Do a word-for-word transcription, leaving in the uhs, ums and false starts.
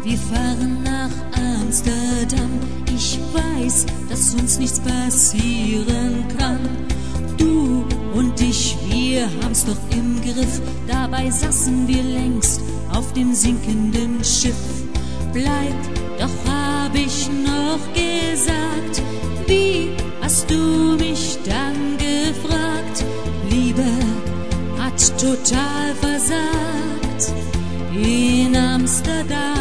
Wir fahren nach Amsterdam. Ich weiß, dass uns nichts passieren kann. Du und ich, wir haben's doch im Griff. Dabei saßen wir längst auf dem sinkenden Schiff. Bleib, doch hab ich noch gesagt. Wie hast du mich dann gefragt? Liebe hat total versagt in Amsterdam.